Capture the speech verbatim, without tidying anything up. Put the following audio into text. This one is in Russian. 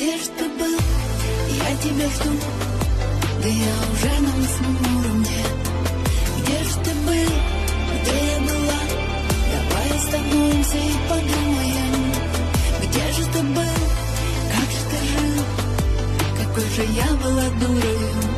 Где же ты был? Я тебя жду. Да я уже на восьмом уровне. Где же ты был? Где я была? Давай остановимся и подумаем. Где же ты был? Как же ты жил? Какой же я была дурой.